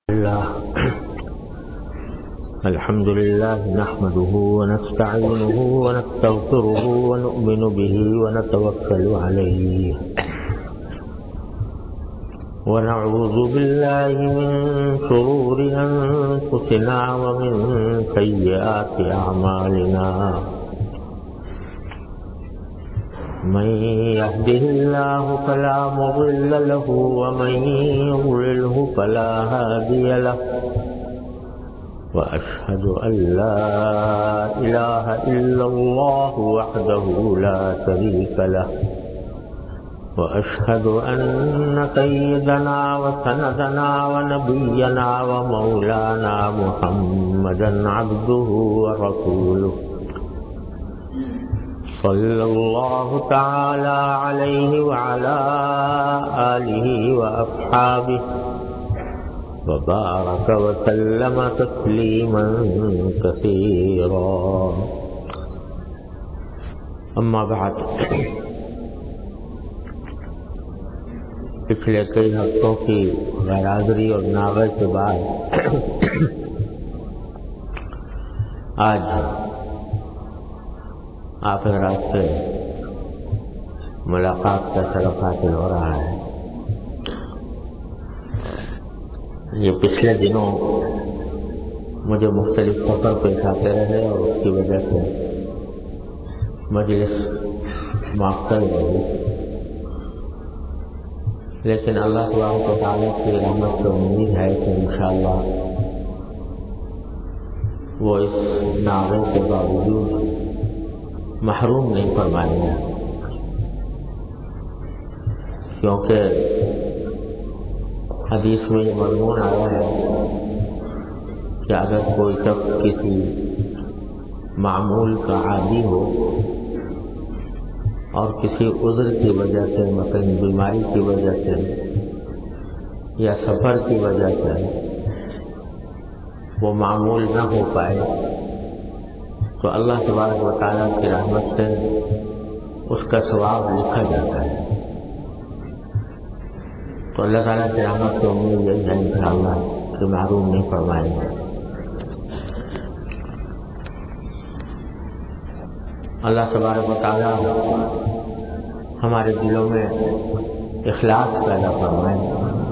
الحمد لله نحمده ونستعينه ونستغفره ونؤمن به ونتوكل عليه ونعوذ بالله من شرور أنفسنا ومن سيئات أعمالنا من يهده الله فلا مضل له ومن يضلله فلا هادي له وأشهد أن لا إله إلا الله وحده لا شريك له وأشهد أن سيدنا وسندنا ونبينا ومولانا محمدا عبده ورسوله صلى الله تعالى عليه وعلى آله وأصحابه وبارك وسلم تسليما كثيرا اما بعد پچھلے کئی ہفتوں کی غیرحاضری اور ناغے کے بعد آج آپ حضرات سے ملاقات کا شرف حاصل ہو رہا ہے۔ یہ پچھلے دنوں مجھے مختلف سفر پیش آتے رہے اور اس کی وجہ سے مجلس معطل رہی، لیکن اللہ تبارک و تعالیٰ کی رحمت سے امید ہے کہ انشاءاللہ وہ اس ناغے کے باوجود محروم نہیں فرمائیں گے، کیونکہ حدیث میں یہ مضمون آیا ہے کہ اگر کوئی شخص کسی معمول کا عادی ہو اور کسی عذر کی وجہ سے، مثلا بیماری کی وجہ سے یا سفر کی وجہ سے وہ معمول نہ ہو پائے تو اللہ تبارک و تعالیٰ کی رحمت سے اس کا ثواب لکھا جاتا ہے۔ تو اللہ تعالیٰ کی رحمت سے امید یہی ہے انشاءاللہ کہ محروم نہیں فرمائیں گے۔ اللہ تبارک و تعالیٰ ہمارے دلوں میں اخلاص پیدا فرمائے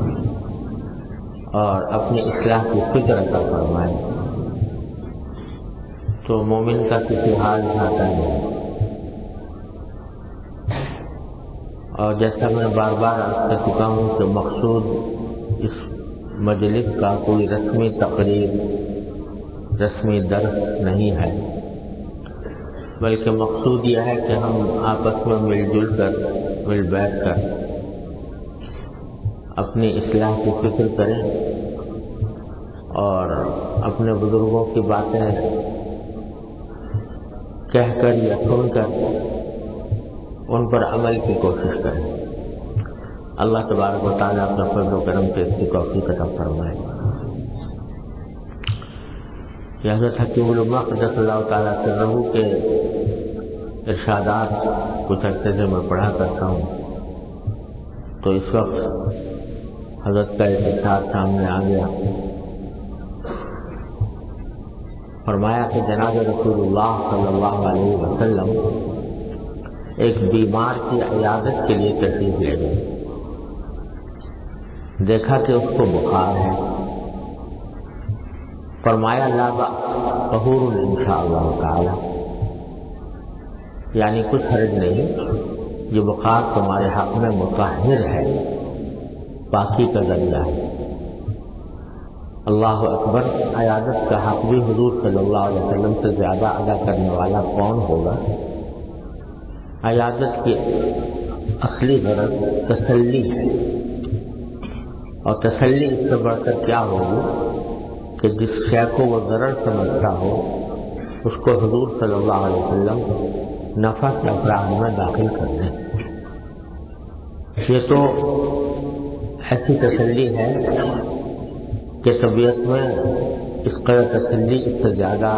اور اپنی اصلاح کی فکر عطا فرمائے تو مومن کا کسی حال جاتا نہیں۔ اور جیسا میں بار بار عرض کر چکا ہوں کہ مقصود اس مجلس کا کوئی رسمی تقریر، رسمی درس نہیں ہے، بلکہ مقصود یہ ہے کہ ہم آپس میں مل جل کر، مل بیٹھ کر اپنی اصلاح کی فکر کریں اور اپنے بزرگوں کی باتیں کہہ کر یا سن کر ان پر عمل کی کوشش کریں۔ اللہ تبارک و تعالیٰ اپنے فضل و کرم سے اس کی توفیق عطا فرمائے۔ یہ حضرت حکیم الامہ قدس اللہ تعالیٰ سرہ کے ارشادات کچھ عرصے سے میں پڑھا کرتا ہوں، تو اس وقت حضرت کا ایک ارشاد سامنے آ گیا۔ فرمایا کہ جناب رسول اللہ صلی اللہ علیہ وسلم ایک بیمار کی عیادت کے لیے تشریف لے گئے۔ دیکھا کہ اس کو بخار ہے، فرمایا لا بأس طہور انشاءاللہ تعالی، یعنی کچھ حرج نہیں، یہ بخار تمہارے حق میں مطہر ہے، پاکی کا ذریعہ ہے۔ اللہ اکبر! عیادت کا حق بھی حضور صلی اللہ علیہ وسلم سے زیادہ ادا کرنے والا کون ہوگا؟ عیادت کی اصلی غرض تسلی ہے، اور تسلی اس سے بڑھ کر کیا ہوگی کہ جس شے کو وہ ضرر سمجھتا ہو اس کو حضور صلی اللہ علیہ وسلم نفع کے افراح میں داخل کر دیں۔ یہ تو ایسی تسلی ہے کہ طبیعت میں اس قدر تسلی اس سے زیادہ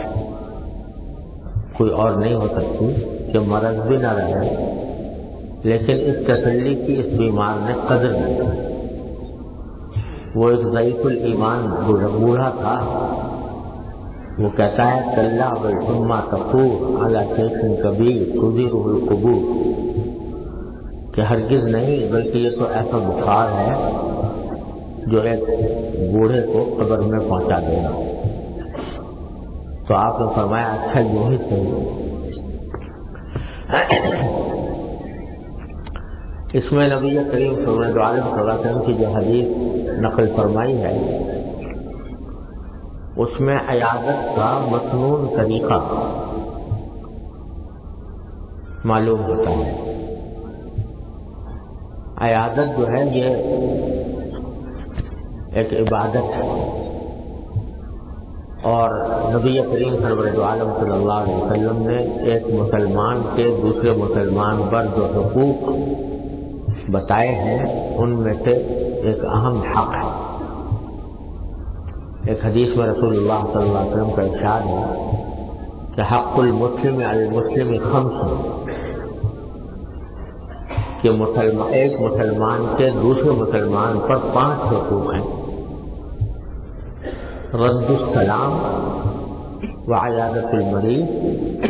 کوئی اور نہیں ہو سکتی کہ مرض بھی نہ رہے، لیکن اس تسلی کی اس بیمار نے قدر نہ کی۔ وہ ایک ضعیف الایمان بوڑھا تھا، وہ کہتا ہے کلا بل ثم تفور علی شیخ کبیر تزیرہ القبور، کہ ہرگز نہیں، بلکہ یہ تو ایسا بخار ہے جو ایک بوڑھے کو قبر میں پہنچا دے گا۔ تو آپ نے فرمایا اچھا یوں ہی صحیح۔ اس میں نبی کریم صلی اللہ علیہ وسلم کی جو حدیث نقل فرمائی ہے اس میں عیادت کا مسنون طریقہ معلوم ہوتا ہے۔ عیادت جو ہے یہ ایک عبادت ہے، اور نبی کریم سرور عالم صلی اللہ علیہ وسلم نے ایک مسلمان کے دوسرے مسلمان پر جو حقوق بتائے ہیں ان میں سے ایک اہم حق ہے۔ ایک حدیث میں رسول اللہ صلی اللہ علیہ وسلم کا ارشاد ہے کہ حق المسلم علی المسلم خمس، کہ ایک مسلمان کے دوسرے مسلمان پر 5 حقوق ہیں: رد السلام وعیادت المریض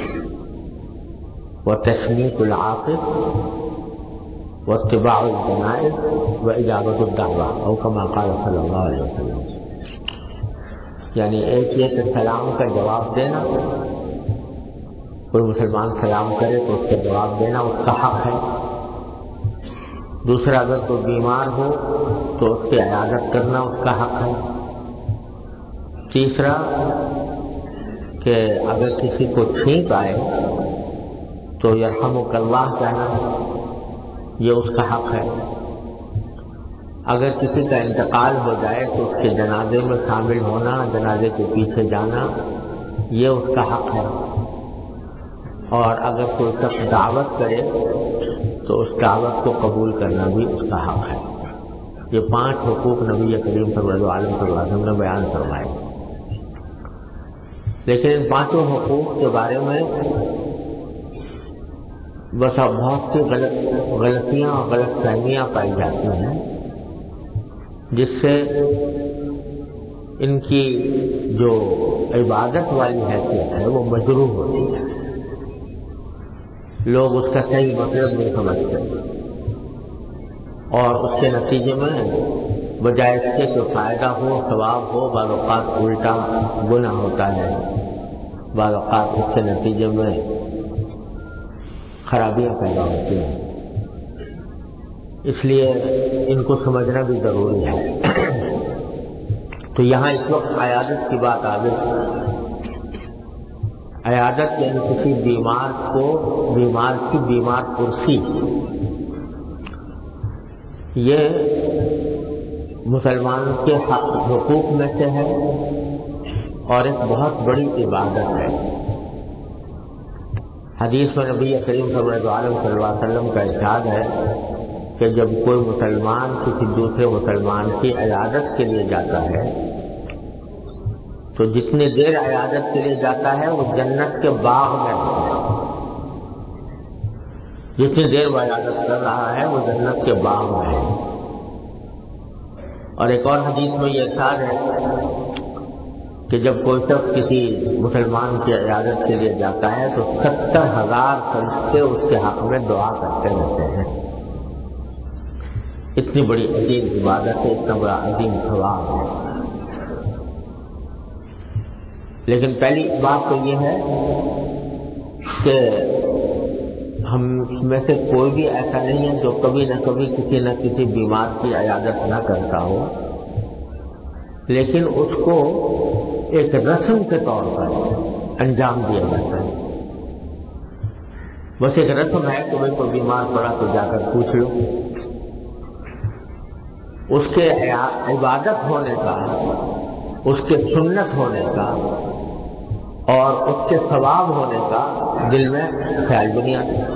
وتشمیت العاطف واتباع الجنائز واجابت الدعوہ، او کما قال صلی اللہ علیہ وسلم۔ یعنی ایک یہ کہ سلام کا جواب دینا، کوئی مسلمان سلام کرے تو اس کا جواب دینا اس کا حق ہے۔ دوسرا، اگر کوئی بیمار ہو تو اس کی عیادت کرنا اس کا حق ہے۔ تیسرا کہ اگر کسی کو چھینک آئے تو یرحمک اللہ کہنا، یہ اس کا حق ہے۔ اگر کسی کا انتقال ہو جائے تو اس کے جنازے میں شامل ہونا، جنازے کے پیچھے جانا، یہ اس کا حق ہے۔ اور اگر کوئی شخص دعوت کرے تو اس دعوت کو قبول کرنا بھی اس کا حق ہے۔ یہ 5 حقوق نبی کریم صلی اللہ علیہ وسلم نے بیان فرمائے۔ لیکن ان 5 حقوق کے بارے میں بہت سی غلطیاں اور غلط فہمیاں پائی جاتی ہیں، جس سے ان کی جو عبادت والی حیثیت ہے وہ مجروح ہوتی ہے، لوگ اس کا صحیح مطلب نہیں سمجھتے، اور اس کے نتیجے میں بجائے اس کے کہ فائدہ ہو، ثواب ہو، بعض اوقات الٹا گناہ ہوتا ہے، بعض اوقات اس کے نتیجے میں خرابیاں پیدا ہوتی ہیں۔ اس لیے ان کو سمجھنا بھی ضروری ہے۔ تو یہاں اس وقت عیادت کی بات آ گئی۔ عیادت یعنی کسی بیمار کی بیمار پرسی، یہ مسلمان کے حقوق میں سے ہے اور ایک بہت بڑی عبادت ہے۔ حدیث میں نبی کریم صلی اللہ علیہ وسلم کا ارشاد ہے کہ جب کوئی مسلمان کسی دوسرے مسلمان کی عیادت کے لیے جاتا ہے تو جتنی دیر عیادت کے لیے جاتا ہے وہ جنت کے باغ میں ہوتا ہے۔ جتنی دیر وہ عیادت کر رہا ہے وہ جنت کے باغ میں ہے۔ اور ایک اور حدیث میں یہ ارشاد ہے کہ جب کوئی شخص کسی مسلمان کی عیادت کے لیے جاتا ہے تو 70,000 فرشتے اس کے حق میں دعا کرتے رہتے ہیں۔ اتنی بڑی عظیم عبادت ہے، اتنا بڑا عظیم ثواب ہے۔ لیکن پہلی بات تو یہ ہے کہ ہم میں سے کوئی بھی ایسا نہیں ہے جو کبھی نہ کبھی کسی نہ کسی بیمار کی عیادت نہ کرتا ہو، لیکن اس کو ایک رسم کے طور پر انجام دیا جاتا ہے۔ بس ایک رسم ہے کہ بھئی کوئی بیمار پڑا تو جا کر پوچھ لو۔ اس کے عبادت ہونے کا، اس کے سنت ہونے کا اور اس کے ثواب ہونے کا دل میں خیال بھی نہیں آتا،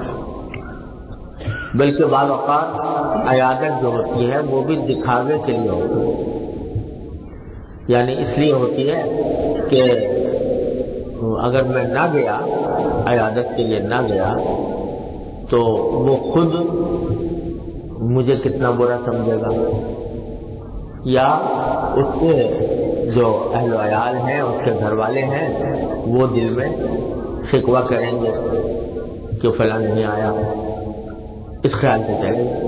بلکہ بعض اوقات عیادت جو ہوتی ہے وہ بھی دکھاوے کے لیے ہوتی ہے۔ یعنی اس لیے ہوتی ہے کہ اگر میں نہ گیا، عیادت کے لیے نہ گیا، تو وہ خود مجھے کتنا برا سمجھے گا، یا اس کے جو اہل و عیال ہیں، اس کے گھر والے ہیں، وہ دل میں شکوہ کریں گے کہ فلاں نہیں آیا، اس خیال سے چلے گا۔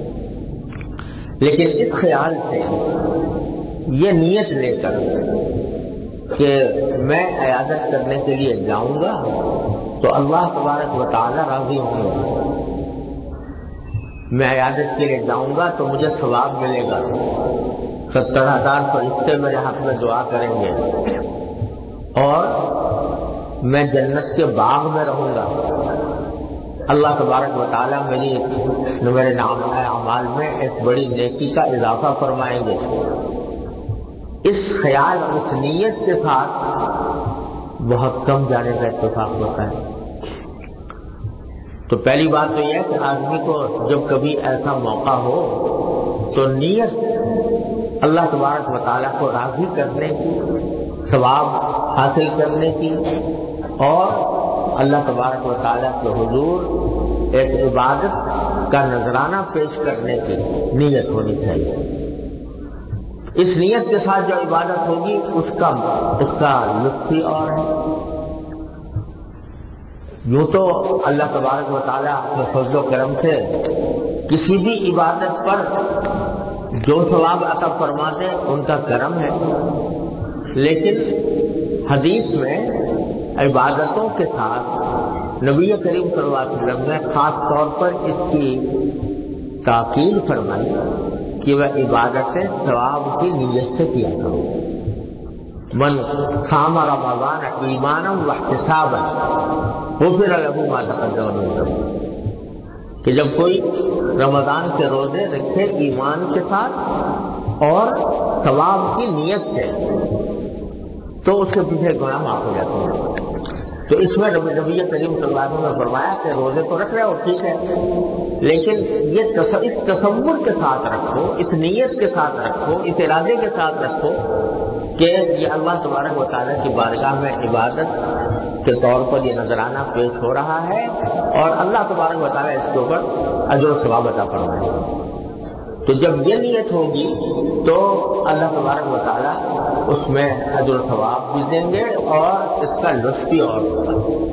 لیکن اس خیال سے یہ نیت لے کر کہ میں عیادت کرنے کے لیے جاؤں گا تو اللہ تبارک و تعالی راضی ہوں گے، میں عیادت کے لیے جاؤں گا تو مجھے ثواب ملے گا، 70,000 فرشتے میرے حق میں دعا کریں گے، اور میں جنت کے باغ میں رہوں گا، اللہ تبارک و تعالیٰ میرے نام اعمال میں ایک بڑی نیکی کا اضافہ فرمائیں گے۔ اس خیال اور اس نیت کے ساتھ بہت کم جانے کا اتفاق ہوتا ہے۔ تو پہلی بات تو یہ ہے کہ آدمی کو جب کبھی ایسا موقع ہو تو نیت اللہ تبارک و تعالیٰ کو راضی کرنے کی، ثواب حاصل کرنے کی، اور اللہ تبارک و تعالیٰ کے حضور ایک عبادت کا نذرانہ پیش کرنے کی نیت ہونی چاہیے۔ اس نیت کے ساتھ جو عبادت ہوگی اس کا لطف ہی اور ہے۔ یوں تو اللہ تبارک و تعالیٰ اپنے فضل و کرم سے کسی بھی عبادت پر جو ثواب عطا فرماتے ان کا کرم ہے، لیکن حدیث میں عبادتوں کے ساتھ نبی کریم صلی اللہ علیہ وسلم نے خاص طور پر اس کی تاکید فرمائی کہ وہ عبادتیں ثواب کی نیت سے کیا کرو۔ من صام رمضان ایمانا واحتسابا غفر له ما تقدم من ذنبه، کہ جب کوئی رمضان کے روزے رکھے ایمان کے ساتھ اور ثواب کی نیت سے تو اس کے پیچھے گناہ معاف ہو جاتے ہیں۔ تو اس میں نبی کریم صلی اللہ علیہ وسلم نے فرمایا کہ روزے تو رکھ رہے ہو ٹھیک ہے، لیکن یہ اس تصور کے ساتھ رکھو، اس نیت کے ساتھ رکھو، اس ارادے کے ساتھ رکھو کہ یہ اللہ تبارک و تعالیٰ کی بارگاہ میں عبادت کے طور پر یہ نذرانہ پیش ہو رہا ہے، اور اللہ تبارک و تعالیٰ اس کے اوپر اجر و ثواب عطا فرمائے گا۔ تو جب یہ نیت ہوگی تو اللہ تبارک و تعالیٰ اس میں اجر و ثواب بھی دیں گے اور اس کا لطف بھی اور ہوگا۔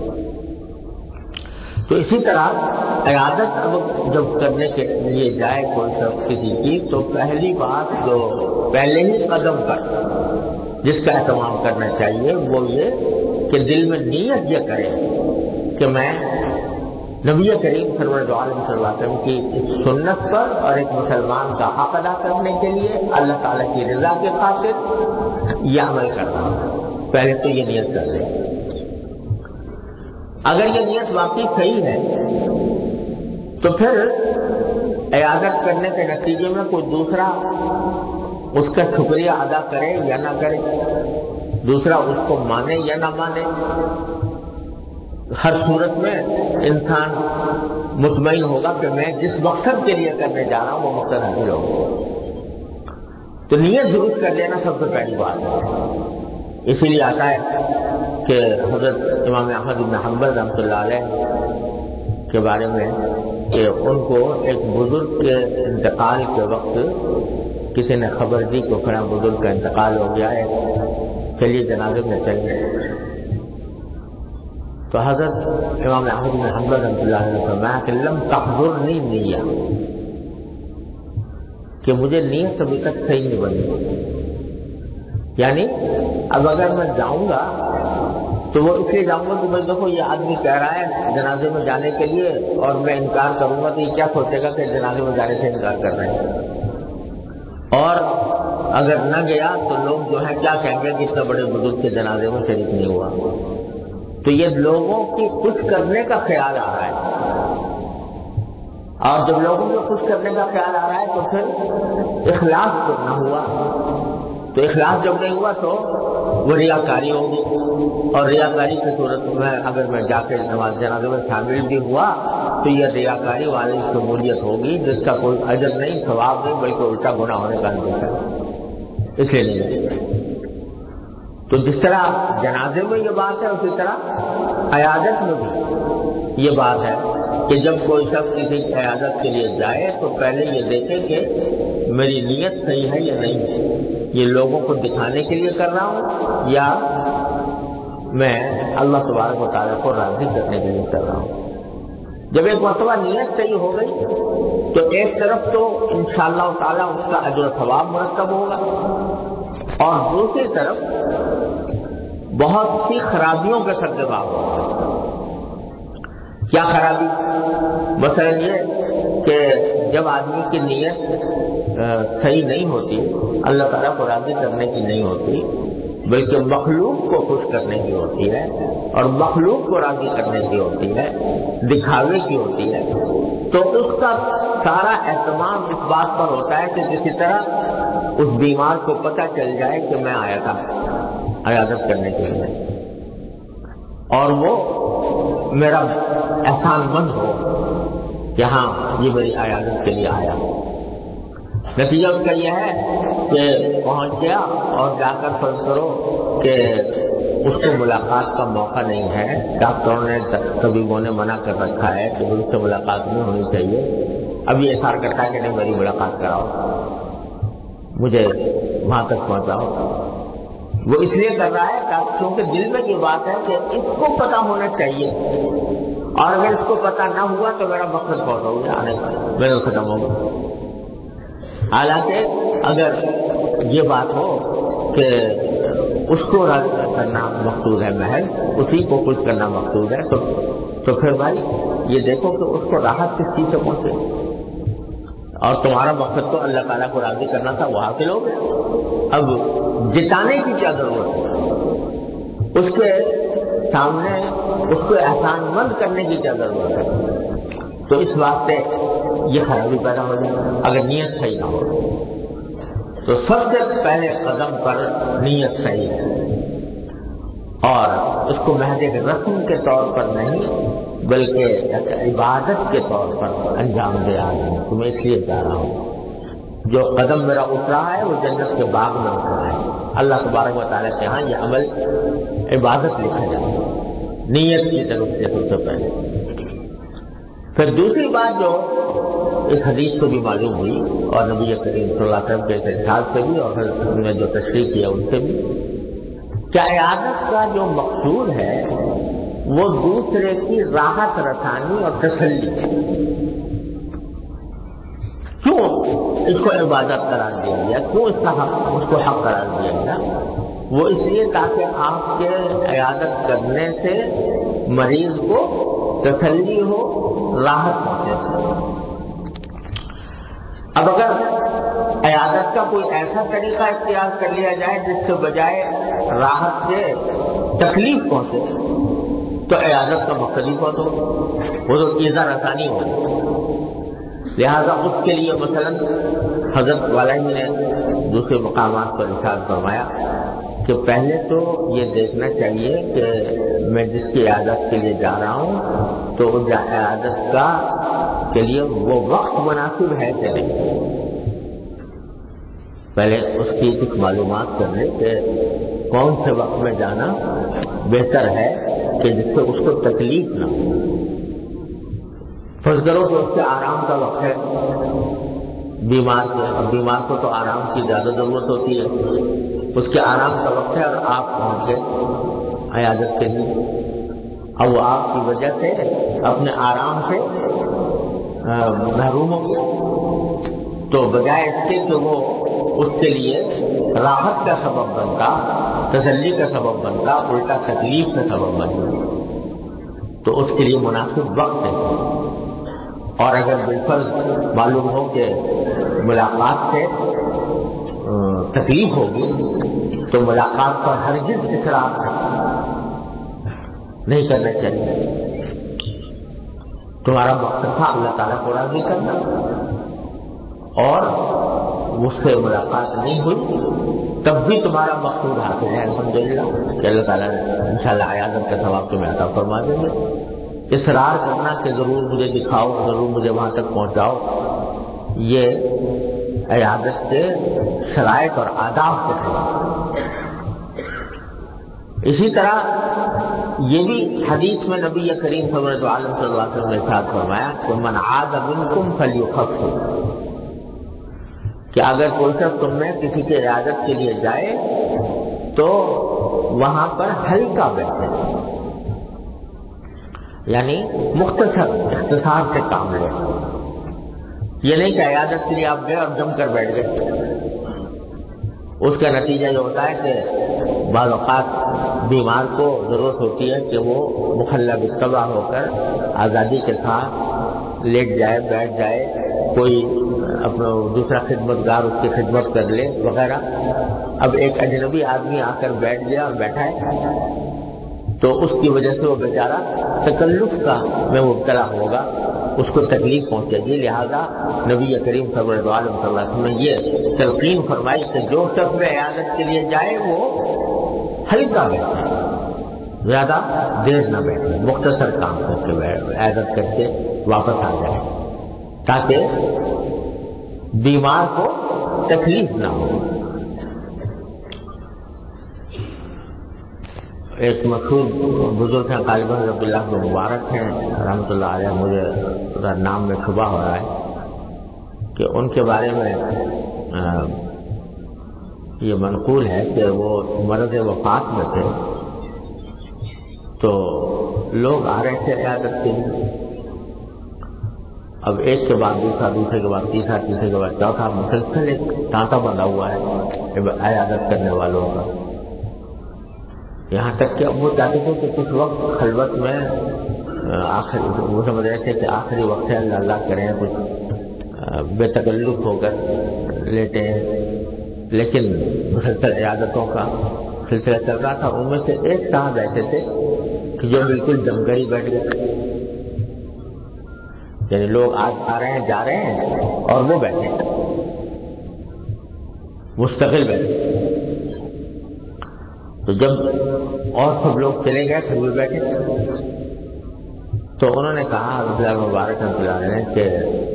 تو اسی طرح عیادت اب جب کرنے کے لیے جائے کوئی شخص کسی کی، تو پہلی بات جو پہلے ہی قدم پر جس کا اہتمام کرنا چاہیے وہ یہ کہ دل میں نیت یہ کرے کہ میں نبی کریم سرور دو عالم صلی اللہ علیہ وسلم کی اس سنت پر اور ایک مسلمان کا حق ادا کرنے کے لیے اللہ تعالیٰ کی رضا کے خاطر یہ عمل کر رہا ہوں۔ پہلے تو یہ نیت کر لیں۔ اگر یہ نیت واقعی صحیح ہے تو پھر عیادت کرنے کے نتیجے میں کوئی دوسرا اس کا شکریہ ادا کرے یا نہ کرے، دوسرا اس کو مانے یا نہ مانے، ہر صورت میں انسان مطمئن ہوگا کہ میں جس مقصد کے لیے کرنے جا رہا ہوں وہ مقصد حاصل ہوگا۔ تو نیت درست کر لینا سب سے پہلی بات ہے۔ اسی لیے آتا ہے کہ حضرت امام احمد بن حنبل رحمۃ اللہ علیہ کے بارے میں کہ ان کو ایک بزرگ کے انتقال کے وقت کسی نے خبر دی کہ فلاں بزرگ کا انتقال ہو گیا ہے، چلیے جنازے میں چلیں۔ تو حضرت امام احمد بن حنبل رحمۃ اللہ علیہ نے فرمایا کہ لم تحضرنی نیہ، کہ مجھے نیت ابھی تک صحیح نہیں بنی۔ یعنی اب اگر میں جاؤں گا تو وہ اس لیے جاؤں گا کہ بھائی دیکھو یہ آدمی کہہ رہا ہے جنازے میں جانے کے لیے اور میں انکار کروں گا تو یہ کیا سوچے گا کہ جنازے میں جانے سے انکار کر رہے ہیں، اور اگر نہ گیا تو لوگ جو ہے کیا کہیں گے کہ اتنے بڑے بزرگ کے جنازے میں شریک نہیں ہوا۔ تو یہ لوگوں کی خوش کرنے کا خیال آ رہا ہے، اور جب لوگوں کو خوش کرنے کا خیال آ رہا ہے تو پھر اخلاص تو نہ ہوا، تو اخلاص جب نہیں ہوا تو وہ ریاکاری ہوگی، اور ریاکاری کی صورت میں اگر میں جا کے نماز جنازے میں شامل بھی ہوا تو یہ ریاکاری والی شمولیت ہوگی جس کا کوئی اجر نہیں، ثواب نہیں، بلکہ الٹا گناہ ہونے کا اندیشہ ہے، اس لیے نہیں۔ تو جس طرح جنازے میں یہ بات ہے اسی طرح عیادت میں بھی یہ بات ہے کہ جب کوئی شخص کسی کی عیادت کے لیے جائے تو پہلے یہ دیکھے کہ میری نیت صحیح ہے یا نہیں ہے۔ یہ لوگوں کو دکھانے کے لیے کر رہا ہوں یا میں اللہ تبارک و تعالیٰ کو راضی کرنے کے لیے کر رہا ہوں؟ جب ایک مرتبہ نیت صحیح ہو گئی تو ایک طرف تو انشاءاللہ تعالیٰ اس کا اجر و ثواب مرتب ہوگا، اور دوسری طرف بہت سی خرابیوں کا سرجباب ہوگا۔ کیا خرابی؟ مثلا یہ کہ جب آدمی کی نیت صحیح نہیں ہوتی، اللہ تعالیٰ کو راضی کرنے کی نہیں ہوتی، بلکہ مخلوق کو خوش کرنے کی ہوتی ہے اور مخلوق کو راضی کرنے کی ہوتی ہے، دکھاوے کی ہوتی ہے، تو اس کا سارا اہتمام اس بات پر ہوتا ہے کہ کسی طرح اس بیمار کو پتہ چل جائے کہ میں آیا تھا عیادت کرنے کے لیے، اور وہ میرا احسان مند ہو کہ ہاں یہ میری عیادت کے لیے آیا۔ نتیجہ اس کا یہ ہے کہ پہنچ گیا اور جا کر فرض کرو کہ اس کو ملاقات کا موقع نہیں ہے، ڈاکٹروں نے طبیبوں نے منع کر رکھا ہے کہ اس سے ملاقات نہیں ہونی چاہیے، اب یہ اصرار کرتا ہے کہ نہیں میری ملاقات کراؤ، مجھے وہاں تک پہنچاؤ۔ وہ اس لیے کر رہا ہے کیونکہ دل میں یہ بات ہے کہ اس کو پتا ہونا چاہیے، اور اگر اس کو پتا نہ ہوا تو میرا مقصد بہت ہو گیا، آنے کا میرا ختم ہو گیا۔ حالانکہ اگر یہ بات ہو کہ اس کو راضی کرنا مقصود ہے، محض اسی کو خوش کرنا مقصود ہے، تو پھر بھائی یہ دیکھو کہ اس کو راحت کس چیز سے پہنچے، اور تمہارا مقصد تو اللہ تعالیٰ کو راضی کرنا تھا، وہ حاصل ہو گیا۔ اب جتانے کی کیا ضرورت ہے؟ اس کے سامنے اس کو احسان مند کرنے کی کیا ضرورت ہے؟ تو اس واسطے یہ خرابی پیدا ہو جائے اگر نیت صحیح نہ ہو۔ تو سب سے پہلے قدم پر نیت صحیح ہے، اور اس کو محض ایک رسم کے طور پر نہیں بلکہ ایک عبادت کے طور پر انجام دے آدمی کہ میں اس لیے جا رہا ہوں، جو قدم میرا اٹھ رہا ہے وہ جنت کے باغ میں اٹھ رہا ہے، اللہ تبارک و تعالیٰ کے ہاں یہ عمل عبادت لکھا جائے نیت کی طرف سے سب سے پہلے۔ پھر دوسری بات جو اس حدیث سے بھی معلوم ہوئی اور نبی کریم صلی اللہ علیہ وسلم کے ارشاد سے بھی اور حضرت نے جو تشریح کیا ان سے بھی، کہ عیادت کا جو مقصود ہے وہ دوسرے کی راحت رسانی اور تسلی ہے۔ کیوں اس کو عبادت قرار دیا گیا، کیوں اس کو حق قرار دیا گیا؟ وہ اس لیے تاکہ آپ کے عیادت کرنے سے مریض کو تسلی ہو، راحت پہنچے۔ اب اگر عیادت کا کوئی ایسا طریقہ اختیار کر لیا جائے جس سے بجائے راحت سے تکلیف پہنچے تو عیادت کا مقصد ہی بہت ہو، وہ تو ایذا رسانی ہو۔ لہذا اس کے لیے مثلا حضرت والا ہی نے دوسرے مقامات پر ارشاد فرمایا کہ پہلے تو یہ دیکھنا چاہیے کہ میں جس کی عیادت کے لیے جا رہا ہوں تو اس عیادت کا کے لیے وہ وقت مناسب ہے کہ نہیں، پہلے اس کی کچھ معلومات کر لے کہ کون سے وقت میں جانا بہتر ہے کہ جس سے اس کو تکلیف نہ ہو۔ فرض کرو کہ اس کے آرام کا وقت ہے، بیمار کو تو آرام کی زیادہ ضرورت ہوتی ہے، اس کے آرام کا وقت ہے اور آپ پہنچ گئے عیادت کے لیے، اب وہ آپ کی وجہ سے اپنے آرام سے محروم ہو گیا، تو بجائے اس کے کہ وہ اس کے لیے راحت کا سبب بنتا، تسلی کا سبب بنتا، الٹا تکلیف کا سبب بن گیا، تو اس کے لیے مناسب وقت ہے۔ اور اگر بالفرض معلوم ہو کہ ملاقات سے تکلیف ہوگی تو ملاقات پر ہرگز اصرار نہیں کرنا چاہیے۔ تمہارا مقصد تھا اللہ تعالیٰ کو راضی کرنا، اور مجھ سے ملاقات نہیں ہوئی تب بھی تمہارا مقصود حاصل ہے الحمدللہ کہ اللہ تعالیٰ نے انشاءاللہ عیادت کا ثواب تمہیں عطا فرما دیں گے۔ اصرار کرنا کہ ضرور مجھے دکھاؤ، ضرور مجھے وہاں تک پہنچاؤ، یہ عیادت کے شرائط اور آداب کے خلاف۔ اسی طرح یہ بھی حدیث میں نبی کریم صلی اللہ علیہ وسلم نے ارشاد فرمایا کہ من عاد منکم فلیخفف، کہ اگر کوئی شخص تم میں کسی کی عیادت کے لیے جائے تو وہاں پر ہلکا بیٹھے، یعنی مختصر اختصار سے کام لے. یہ نہیں کہ عیادت کے لیے آپ گئے اور جم کر بیٹھ گئے. اس کا نتیجہ یہ ہوتا ہے کہ بعض اوقات بیمار کو ضرورت ہوتی ہے کہ وہ مخلع بالطبع ہو کر آزادی کے ساتھ لیٹ جائے، بیٹھ جائے، کوئی اپنا دوسرا خدمتگار اس کی خدمت کر لے وغیرہ. اب ایک اجنبی آدمی آ کر بیٹھ گیا اور بیٹھا ہے تو اس کی وجہ سے وہ بیچارہ تکلف کا میں مبتلا ہوگا، اس کو تکلیف پہنچے گی. لہذا نبی کریم صلی اللہ علیہ وسلم نے یہ تلقین فرمائی کہ جو شخص میں عیادت کے لیے جائے وہ ہلکا بیٹھے، زیادہ دیر نہ بیٹھے، مختصر کام کر کے عیادت کر کے واپس آ جائے تاکہ بیمار کو تکلیف نہ ہو. ایک مشہور بزرگ ہیں غالب رب اللہ کے مبارک ہیں رحمۃ اللہ علیہ، مجھے نام میں شبہ ہو رہا ہے کہ ان کے بارے میں یہ منقول ہے کہ وہ مرض وفات میں تھے تو لوگ آ رہے تھے عیادت کے لیے. اب ایک کے بعد دوسرا، دوسرے کے بعد تیسرا، تیسرے کے بعد چوتھا، مسلسل ایک تانتا بنا ہوا ہے عیادت کرنے والوں کا. یہاں تک کہ وہ چاہتے تھے کہ کچھ وقت خلوت میں وہ سمجھ رہے تھے کہ آخری وقت ہے، اللہ اللہ کریں، کچھ بے تکلف ہو کر لیتے ہیں. لیکن مسلسل عیادتوں کا سلسلہ چل رہا تھا. ان میں سے ایک صاحب ایسے تھے کہ جو بالکل جم کر ہی بیٹھ گئے، یعنی لوگ آج آ رہے ہیں، جا رہے ہیں اور وہ بیٹھے مستقل بیٹھے. تو جب اور سب لوگ چلے گئے پھر بھی بیٹھے. تو انہوں نے کہا عبداللہ مبارک رحمۃ اللہ علیہ نے کہ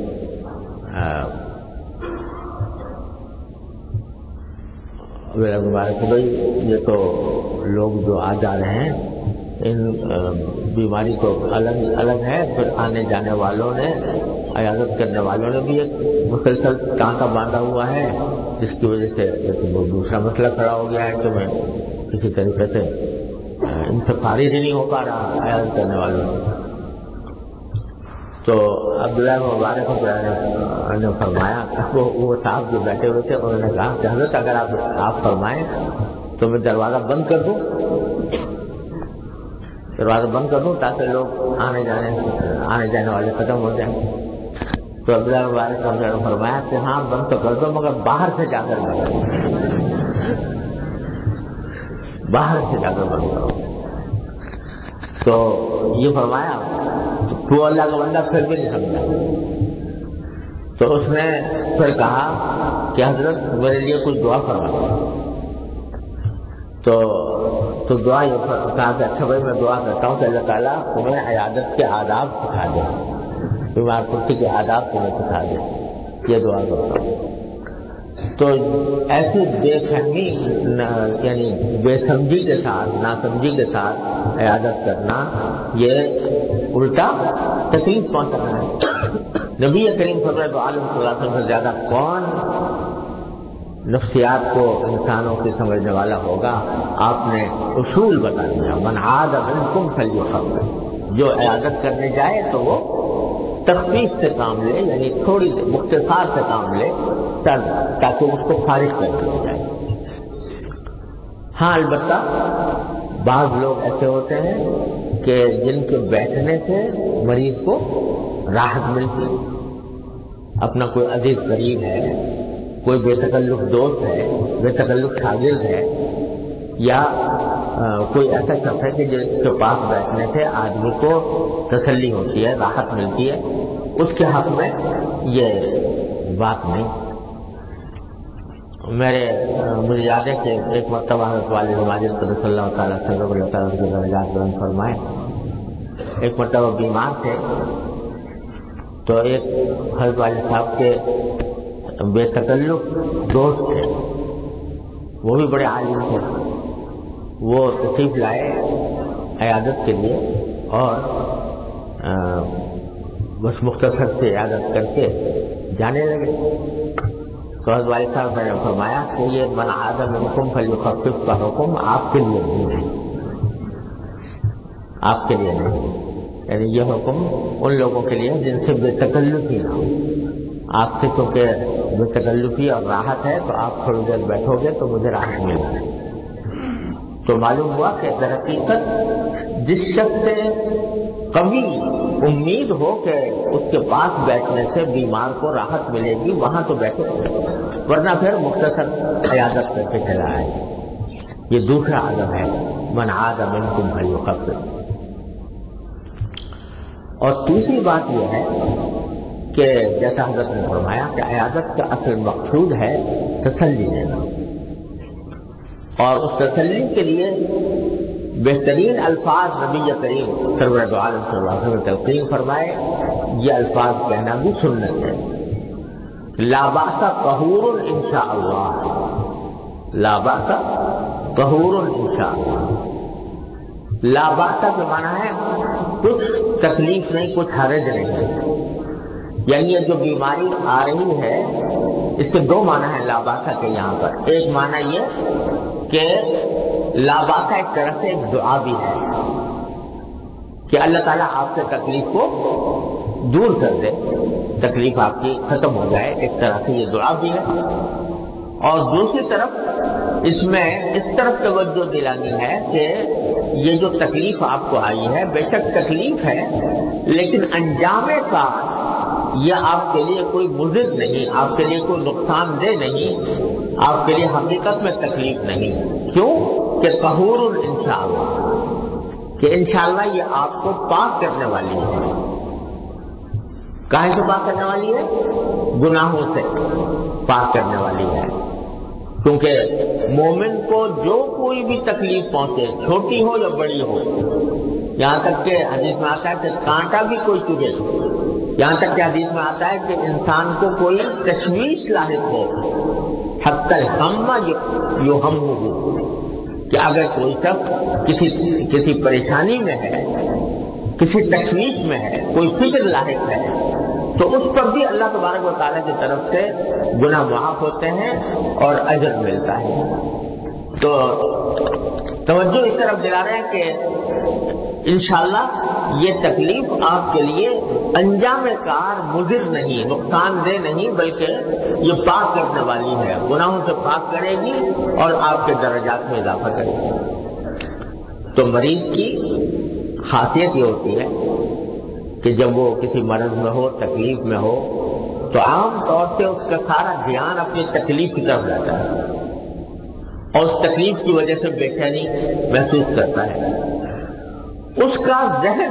عبداللہ مبارک بھائی یہ تو لوگ جو آ جا رہے ہیں ان بیماری تو الگ الگ ہے، پھر آنے جانے والوں نے، عیادت کرنے والوں نے بھی ایک مسلسل تانتا باندھا ہوا ہے جس کی وجہ سے وہ دوسرا مسئلہ کھڑا ہو گیا ہے کہ میں کسی طریقے سے ان سے فارغ ہی نہیں ہو پا رہا عیادت کرنے والوں سے. تو عبداللہ مبارک نے فرمایا، وہ صاحب جو بیٹھے ہوئے تھے انہوں نے کہا کہ حضرت اگر آپ فرمائیں تو میں دروازہ بند کر دوں، دروازہ بند کر دوں تاکہ لوگ آنے جانے والے ختم ہو جائیں. تو عبداللہ مبارک نے فرمایا کہ ہاں بند تو کر دو مگر باہر سے جا کر بند کرو، باہر سے جا کر بند کرو. تو یہ فرمایا تو اللہ کا بندہ پھر بھی نہیں سمجھا. تو اس نے پھر کہا کہ حضرت میرے لیے کچھ دعا فرمائیں. تو دعا یہ کہا کہ اچھا بھائی میں دعا کرتا ہوں کہ اللہ تعالیٰ تمہیں عیادت کے آداب سکھا دے، بیمار پرسی کے آداب تمہیں سکھا دے، یہ دعا کرتا ہوں. تو ایسی بے فہمی یعنی بے سمجھی کے ساتھ، ناسمجھی کے ساتھ عیادت کرنا یہ الٹا تکلیف پہنچانا ہے. نبی کریم صلی اللہ علیہ وسلم سے زیادہ کون نفسیات کو انسانوں کی سمجھنے والا ہوگا. آپ نے اصول بتا دیا، من عاد منکم فلیخفف، جو عیادت کرنے جائے تو وہ تخفیف سے کام لے، یعنی تھوڑی دیر مختصر سے کام لے تاکہ اس کو فارغ کر دیا جائے. ہاں البتہ بعض لوگ ایسے ہوتے ہیں کہ جن کے بیٹھنے سے مریض کو راحت ملتی، اپنا کوئی عزیز قریب ہے، کوئی بے تکلف دوست ہے، بے تکلف شاگرد ہے، یا کوئی ایسا شخص ہے کہ جس کے پاس بیٹھنے سے آدمی کو تسلی ہوتی ہے، راحت ملتی ہے، اس کے حق میں یہ بات نہیں. مجھے یاد ہے کہ ایک مرتبہ حضرت والد ماجد قدس اللہ تعالیٰ سرور اللہ تعالیٰ کے درجات بلند فرمائے، ایک مرتبہ بیمار تھے تو ایک حضرت والد صاحب کے بے تکلف دوست تھے، وہ بھی بڑے عالم تھے. وہ تشریف لائے عیادت کے لیے اور بس مختصر سے عیادت کر کے جانے لگے. تو حضرت والد صاحب نے فرمایا کہ یہ من عاد منکم فلیخفف کا حکم آپ کے لیے نہیں ہے، آپ کے لیے نہیں، یعنی یہ حکم ان لوگوں کے لیے جن سے بے تکلفی نہ ہو۔ آپ سے کیونکہ بے تکلفی اور راحت ہے تو آپ تھوڑی دیر بیٹھو گے تو مجھے راحت مل جائے۔ تو معلوم ہوا کہ در حقیقت جس شخص سے کبھی امید ہو کہ اس کے پاس بیٹھنے سے بیمار کو راحت ملے گی وہاں تو بیٹھے، ورنہ پھر مختصر عیادت کر کے چلا آئے۔ یہ دوسرا عدم ہے، من عاد منکم فلیخفف۔ اور تیسری بات یہ ہے کہ جیسا حضرت نے فرمایا کہ عیادت کا اصل مقصود ہے تسلی دینا، اور اس تسلی کے لیے بہترین الفاظ نبی کریم سرور دو عالم صلی اللہ علیہ وسلم نے تلقین فرمائے، یہ الفاظ کہنا بھی سنت ہے۔ لا باس طہور انشاءاللہ، لا باس طہور انشاءاللہ۔ لا باس کے معنی ہے کچھ تکلیف نہیں، کچھ حرج نہیں، یعنی یہ جو بیماری آ رہی ہے اس کے دو معنی ہیں لا باس کے یہاں پر۔ ایک معنی یہ کہ لا باس ایک طرح سے ایک دعا بھی ہے کہ اللہ تعالیٰ آپ سے تکلیف کو دور کر دے، تکلیف آپ کی ختم ہو جائے، ایک طرح سے یہ دعا بھی ہے۔ اور دوسری طرف اس میں اس طرف توجہ دلانی ہے کہ یہ جو تکلیف آپ کو آئی ہے بے شک تکلیف ہے، لیکن انجام کار یہ آپ کے لیے کوئی مضر نہیں، آپ کے لیے کوئی نقصان دہ نہیں، آپ کے لیے حقیقت میں تکلیف نہیں۔ کیوں کہ طہور انشاءاللہ، کہ انشاءاللہ یہ آپ کو پاک کرنے والی ہے۔ کہاں سے پاک کرنے والی ہے؟ گناہوں سے پاک کرنے والی ہے۔ کیونکہ مومن کو جو کوئی بھی تکلیف پہنچے، چھوٹی ہو یا بڑی ہو، یہاں تک کہ حدیث میں آتا ہے کہ کانٹا بھی کوئی چبھے، یہاں تک کہ حدیث میں آتا ہے کہ انسان کو کوئی تشویش لاحق ہو، حتی الہم یہمہ، کہ اگر کوئی شخص کسی پریشانی میں ہے، کسی تشویش میں ہے، کوئی فکر لاحق ہے، تو اس پر بھی اللہ تبارک و تعالیٰ کی طرف سے گناہ معاف ہوتے ہیں اور اجر ملتا ہے۔ تو توجہ اس طرف دلا رہے ہیں کہ انشاءاللہ یہ تکلیف آپ کے لیے انجام کار مضر نہیں، نقصان دہ نہیں، بلکہ یہ پاک کرنے والی ہے، گناہوں سے پاک کرے گی اور آپ کے درجات میں اضافہ کرے گی۔ تو مریض کی خاصیت یہ ہوتی ہے کہ جب وہ کسی مرض میں ہو، تکلیف میں ہو، تو عام طور سے اس کا سارا دھیان اپنی تکلیف کی طرف رہتا ہے اور اس تکلیف کی وجہ سے بے چینی محسوس کرتا ہے۔ اس کا ذہن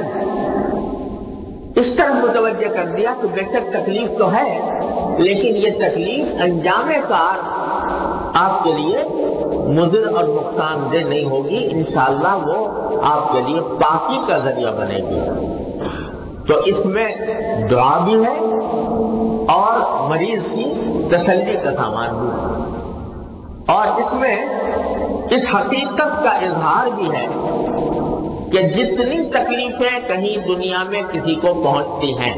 اس طرح متوجہ کر دیا کہ بے شک تکلیف تو ہے، لیکن یہ تکلیف انجام کار آپ کے لیے مضر اور نقصان دہ نہیں ہوگی، انشاءاللہ وہ آپ کے لیے پاکی کا ذریعہ بنے گی۔ تو اس میں دعا بھی ہے اور مریض کی تسلی کا سامان بھی ہے، اور اس میں اس حقیقت کا اظہار بھی ہے کہ جتنی تکلیفیں کہیں دنیا میں کسی کو پہنچتی ہیں،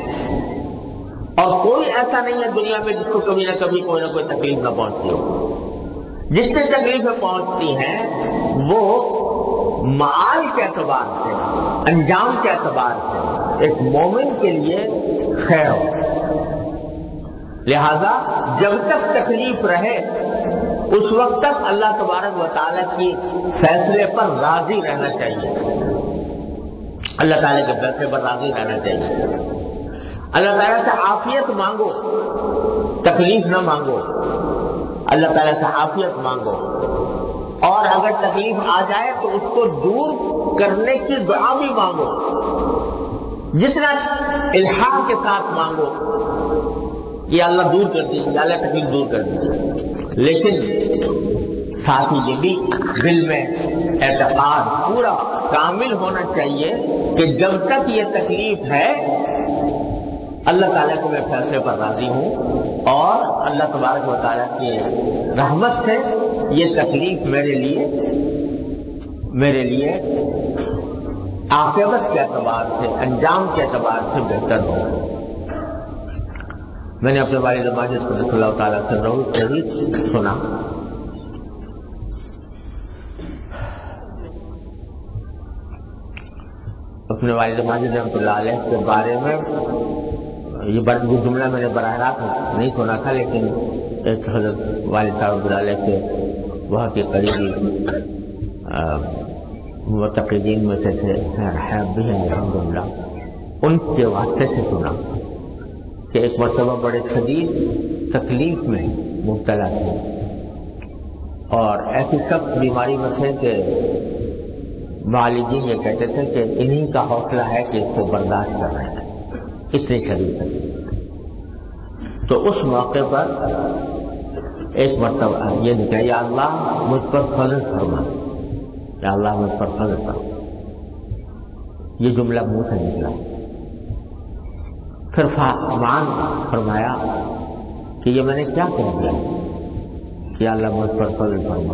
اور کوئی ایسا نہیں ہے دنیا میں جس کو کبھی نہ کبھی کوئی نہ کوئی تکلیف نہ پہنچتی ہو، جتنی تکلیفیں پہنچتی ہیں وہ معال کے اعتبار سے، انجام کے اعتبار سے ایک مومن کے لیے خیر ہو۔ لہذا جب تک تکلیف رہے اس وقت تک اللہ تبارک و تعالیٰ کی فیصلے پر راضی رہنا چاہیے، اللہ تعالیٰ کے فیصلے پر راضی رہنا چاہیے۔ اللہ تعالیٰ سے عافیت مانگو، تکلیف نہ مانگو، اللہ تعالیٰ سے عافیت مانگو، اور اگر تکلیف آ جائے تو اس کو دور کرنے کی دعا بھی مانگو، جتنا الحاح کے ساتھ مانگو، یہ اللہ دور کر دیجیے، اللہ تکلیف دور کر دیجیے، لیکن ساتھ ہی یہ بھی دل میں اعتقاد پورا کامل ہونا چاہیے کہ جب تک یہ تکلیف ہے اللہ تعالیٰ کے میں فیصلے پر راضی ہوں، اور اللہ تبارک و تعالیٰ کی رحمت سے یہ تکلیف میرے لیے عاقبت کے اعتبار سے، انجام کے اعتبار سے بہتر ہو۔ میں نے اپنے والد ماجد قدس اللہ تعالیٰ سرہ سے ہی سنا اپنے والد ماجد رحمۃ اللہ علیہ کے بارے میں یہ جملہ میں نے براہ راست نہیں سنا تھا، لیکن ایک حضرت والد صاحب رحمۃ اللہ علیہ کے بہت ہی قریبی متقدین میں سے تھے، بھی ہیں الحمدللہ، ان کے واسطے سے سنا کہ ایک مرتبہ بڑے شدید تکلیف میں مبتلا تھے اور ایسی سخت بیماری میں تھے کہ معالجین یہ کہتے تھے کہ انہی کا حوصلہ ہے کہ اس کو برداشت کر رہے ہیں، اتنی شدید تکلیف۔ تو اس موقع پر ایک مرتبہ یہ نکلا، یا اللہ مجھ پر فضل فرما، یا اللہ مجھ پر فضل فرما، یہ جملہ منہ سے نکلا۔ پھر مان فرمایا کہ یہ میں نے کیا کہہ دیا کہ یا اللہ مجھ پر فضل فرما۔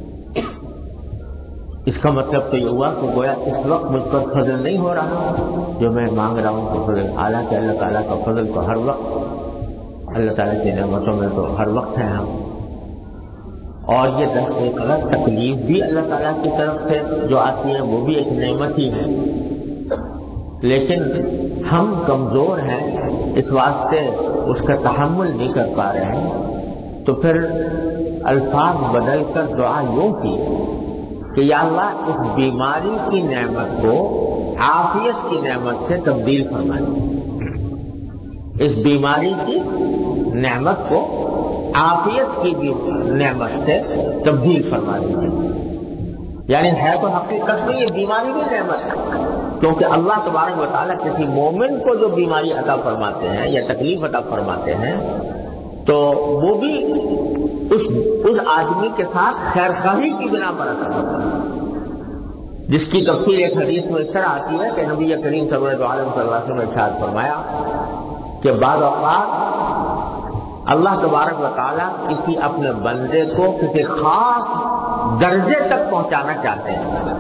اس کا مطلب تو یہ ہوا کہ گویا اس وقت مجھ پر فضل نہیں ہو رہا جو میں مانگ رہا ہوں کہ فضل، حالانکہ اللہ تعالیٰ کا فضل تو ہر وقت، اللہ تعالیٰ کی نعمتوں میں تو ہر وقت ہیں ہم، اور یہ ایک غلط تکلیف بھی اللہ تعالیٰ کی طرف سے جو آتی ہے وہ بھی ایک نعمت ہی ہے، لیکن ہم کمزور ہیں، اس واسطے اس کا تحمل نہیں کر پا رہے ہیں۔ تو پھر الفاظ بدل کر دعا یوں کی کہ یا اللہ اس بیماری کی نعمت کو عافیت کی نعمت سے تبدیل فرما دے، اس بیماری کی نعمت کو عافیت کی نعمت سے تبدیل فرما دیجیے۔ یعنی ہے تو حقیقت میں یہ بیماری بھی نعمت ہے، کیونکہ اللہ تبارک و تعالیٰ کسی مومن کو جو بیماری عطا فرماتے ہیں یا تکلیف عطا فرماتے ہیں تو وہ بھی اس آدمی کے ساتھ خیر خواہی کی بنا پر عطا فرماتے ہیں، جس کی تفصیل ایک حدیث میں اس طرح آتی ہے کہ نبی کریم سرور عالم صلی اللہ علیہ وسلم نے ارشاد فرمایا کہ بعض اوقات اللہ تبارک و تعالیٰ کسی اپنے بندے کو کسی خاص درجے تک پہنچانا چاہتے ہیں،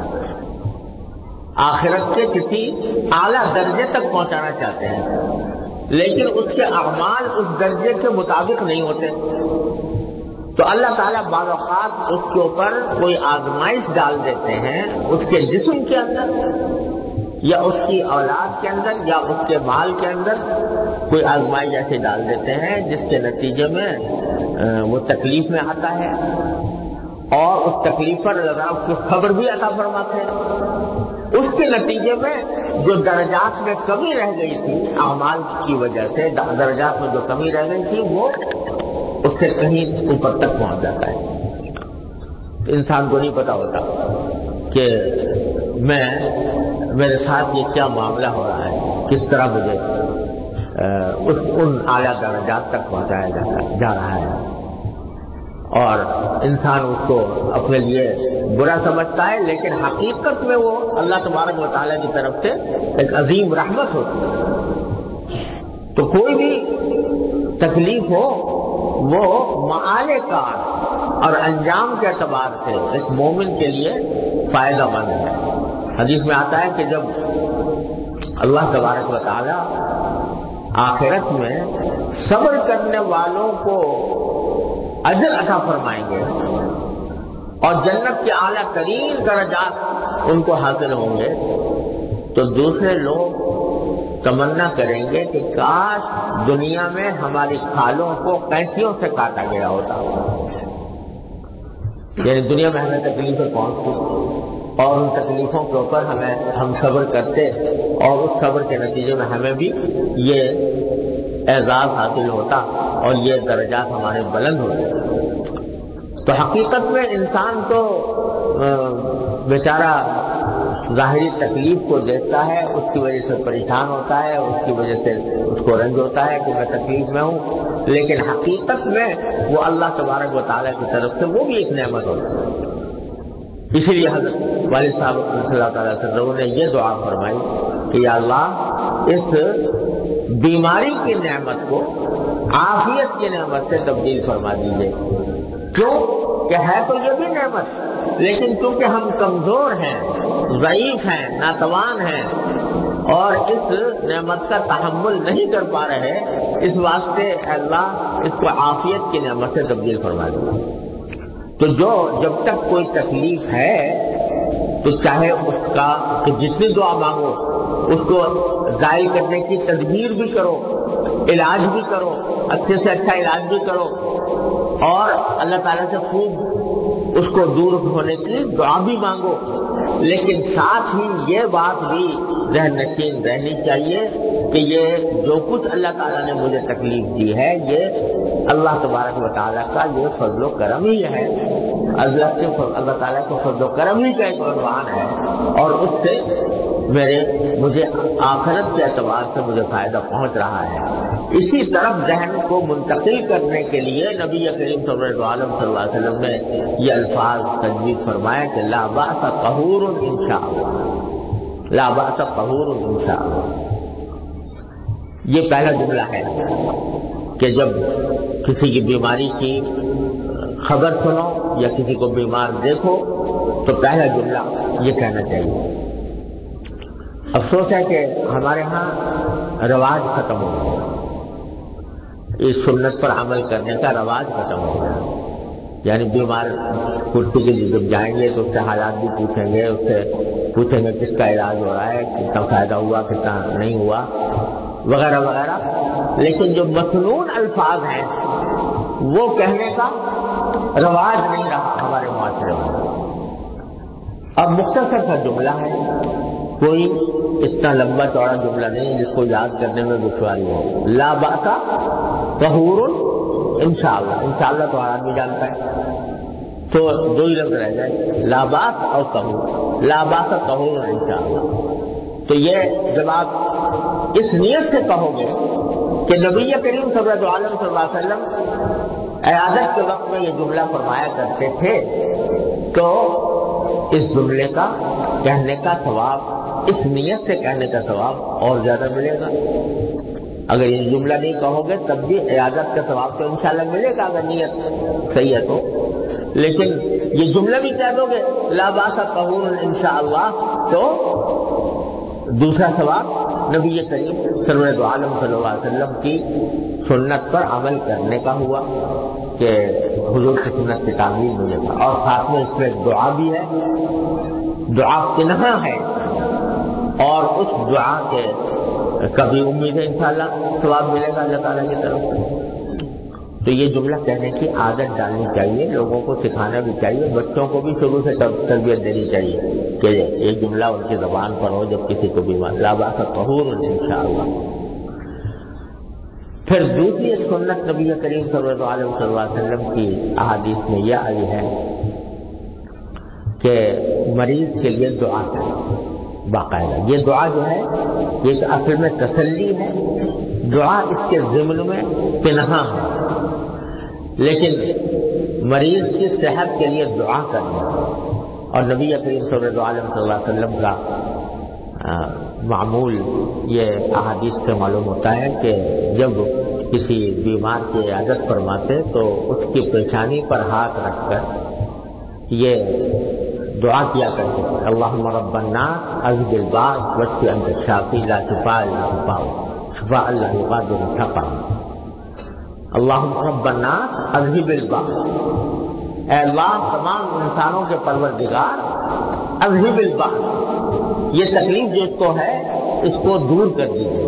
آخرت کے کسی اعلیٰ درجے تک پہنچانا چاہتے ہیں، لیکن اس کے اعمال اس درجے کے مطابق نہیں ہوتے، تو اللہ تعالیٰ بعض اوقات اس کے اوپر کوئی آزمائش ڈال دیتے ہیں، اس کے جسم کے اندر یا اس کی اولاد کے اندر یا اس کے مال کے اندر کوئی آزمائش ایسے ڈال دیتے ہیں جس کے نتیجے میں وہ تکلیف میں آتا ہے، اور اس تکلیف پر اللہ تعالیٰ اس کو صبر بھی عطا فرماتے ہیں۔ اس کے نتیجے میں جو درجات میں کمی رہ گئی تھی اعمال کی وجہ سے، درجات میں جو کمی رہ گئی تھی وہ اس سے کہیں اوپر تک پہنچ جاتا ہے۔ انسان کو نہیں پتا ہوتا کہ میرے ساتھ یہ کیا معاملہ ہو رہا ہے، کس طرح مجھے ان اعلیٰ درجات تک پہنچایا جا رہا ہے، اور انسان اس کو اپنے لیے برا سمجھتا ہے، لیکن حقیقت میں وہ اللہ تبارک و تعالیٰ کی طرف سے ایک عظیم رحمت ہوتی ہے۔ تو کوئی بھی تکلیف ہو وہ معال کار اور انجام کے اعتبار سے ایک مومن کے لیے فائدہ مند ہے۔ حدیث میں آتا ہے کہ جب اللہ تبارک و تعالیٰ آخرت میں صبر کرنے والوں کو اجر عطا فرمائیں گے اور جنت کے اعلیٰ ترین درجات ان کو حاصل ہوں گے، تو دوسرے لوگ تمنا کریں گے کہ کاش دنیا میں ہماری کھالوں کو قینچیوں سے کاٹا گیا ہوتا، یعنی دنیا میں ہمیں تکلیفیں پہنچتی اور ان تکلیفوں کے اوپر ہم صبر کرتے اور اس صبر کے نتیجے میں ہمیں بھی یہ اعزاز حاصل ہوتا اور یہ درجات ہمارے بلند ہوتے۔ تو حقیقت میں انسان تو بیچارہ ظاہری تکلیف کو دیکھتا ہے، اس کی وجہ سے پریشان ہوتا ہے، اس کی وجہ سے اس کو رنج ہوتا ہے کہ میں تکلیف میں ہوں، لیکن حقیقت میں وہ اللہ تبارک و تعالیٰ کی طرف سے وہ بھی ایک نعمت ہوتی ہے۔ اسی لیے حضرت والد صاحب صلی اللہ تعالیٰ وسلم نے یہ دعا فرمائی کہ یا اللہ اس بیماری کی نعمت کو عافیت کی نعمت سے تبدیل فرما دیجیے۔ کیوں کہ ہے تو یہ بھی نعمت، لیکن چونکہ ہم کمزور ہیں، ضعیف ہیں، ناتوان ہیں، اور اس نعمت کا تحمل نہیں کر پا رہے، اس واسطے اللہ اس کو عافیت کی نعمت سے تبدیل فرما دے۔ تو جب تک کوئی تکلیف ہے تو چاہے اس کا کہ جتنی دعا مانگو اس کو زائل کرنے کی تدبیر بھی کرو، علاج بھی کرو، اچھے سے اچھا علاج بھی کرو، اور اللہ تعالیٰ سے خوب اس کو دور ہونے کی دعا بھی مانگو، لیکن ساتھ ہی یہ بات بھی ذہن نشین رہنی چاہیے کہ یہ جو کچھ اللہ تعالیٰ نے مجھے تکلیف دی ہے یہ اللہ تبارک و تعالیٰ کا یہ فضل و کرم ہی ہے، اللہ تعالیٰ کے فضل و کرم ہی کا ایک عنوان ہے، اور اس سے مجھے آخرت کے اعتبار سے مجھے فائدہ پہنچ رہا ہے۔ اسی طرف ذہن کو منتقل کرنے کے لیے نبی کریم صلی اللہ علیہ وسلم نے یہ الفاظ تجوید فرمایا کہ لا باس طہور انشاءاللہ، لا باس طہور انشاءاللہ۔ یہ پہلا جملہ ہے کہ جب کسی کی بیماری کی خبر سنو یا کسی کو بیمار دیکھو تو پہلا جملہ یہ کہنا چاہیے۔ افسوس ہے کہ ہمارے ہاں رواج ختم ہو گیا، اس سنت پر عمل کرنے کا رواج ختم ہو گیا، یعنی بیمار کرسی کے جب جائیں گے تو اس سے حالات بھی پوچھیں گے، اس سے پوچھیں گے کس کا علاج ہو رہا ہے، کتنا فائدہ ہوا کتنا نہیں ہوا وغیرہ وغیرہ، لیکن جو مسنون الفاظ ہیں وہ کہنے کا رواج نہیں رہا ہمارے معاشرے میں۔ اب مختصر سا جملہ ہے، کوئی اتنا لمبا چوڑا جملہ نہیں جس کو یاد کرنے میں دشواری ہو۔ لا باس طہور انشاءاللہ، انشاءاللہ تو ہر آدمی جانتا ہے، تو دو ہی لفظ رہ گئے، لا باس اور طہور، لا باس طہور انشاءاللہ۔ تو یہ جب آپ اس نیت سے کہو گے کہ نبی کریم صلی اللہ علیہ وسلم عیادت کے وقت میں یہ جملہ فرمایا کرتے تھے، تو اس جملے کا کہنے کا ثواب، اس نیت سے کہنے کا ثواب اور زیادہ ملے گا۔ اگر یہ جملہ نہیں کہو گے تب بھی عیادت کا ثواب تو انشاءاللہ ملے گا اگر نیت صحیح ہے تو، لیکن یہ جملہ بھی کہہ دو گے لا باس طہور انشاءاللہ تو دوسرا ثواب نبی کریم سرور عالم صلی اللہ علیہ وسلم کی سنت پر عمل کرنے کا ہوا کہ حضور کی سنت کی تعمیل مجھے تھا، اور ساتھ میں اس میں دعا بھی ہے، دعا کنہا ہے، اور اس دعا کے کبھی امید ہے انشاءاللہ ثواب ملے گا اللہ تعالیٰ کی طرف سے۔ تو یہ جملہ کہنے کی عادت ڈالنی چاہیے، لوگوں کو سکھانا بھی چاہیے، بچوں کو بھی شروع سے تربیت دینی چاہیے کہ یہ جملہ ان کی زبان پر ہو جب کسی کو بیمار، لا باس طہور انشاءاللہ۔ پھر دوسری ایک سنت نبی کریم صلی اللہ علیہ وسلم کی احادیث میں یہ آئی ہے کہ مریض کے لیے دعا کریں باقاعدہ۔ یہ دعا جو ہے یہ اصل میں تسلی ہے، دعا اس کے ضمن میں پنہاں ہے، لیکن مریض کی صحت کے لیے دعا کرنا، اور نبی کریم صلی اللہ علیہ وسلم کا معمول یہ احادیث سے معلوم ہوتا ہے کہ جب کسی بیمار کی عیادت فرماتے تو اس کی پیشانی پر ہاتھ رکھ کر یہ دعا کیا کرتے تھے، اللہم رب الناس اذھب الباس واشف انت الشافی لا شفاء الا شفاؤک شفاء لا یغادر سقما۔ اللہم رب الناس اذھب الباس، اے اللہ تمام انسانوں کے پروردگار، اذھب الباس، یہ تکلیف جو اس کو ہے اس کو دور کر دیجیے،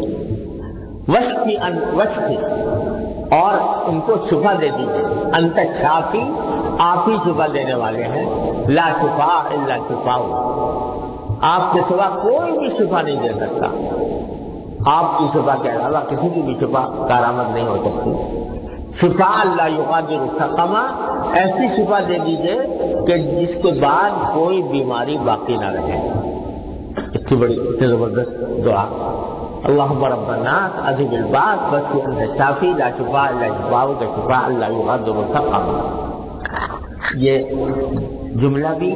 واشفی، اور ان کو شفا دے دیجیے، انت شافی، آپ ہی شفا دینے والے ہیں، لا شفاء الا شفاؤک، آپ کے سوا کوئی بھی شفا نہیں دے سکتا، آپ کی شفا کے علاوہ کسی کی بھی شفا کارآمد نہیں ہو سکتی، شفاء لا یغادر سقما، ایسی شفا دے دیجیے کہ جس کے بعد کوئی بیماری باقی نہ رہے۔ اتنی بڑی اتنی زبردست دعا، اللہم رب الناس اذھب الباس واشف انت الشافی لا شفاء الا شفاؤک شفاء لا یغادر سقما۔ یہ جملہ بھی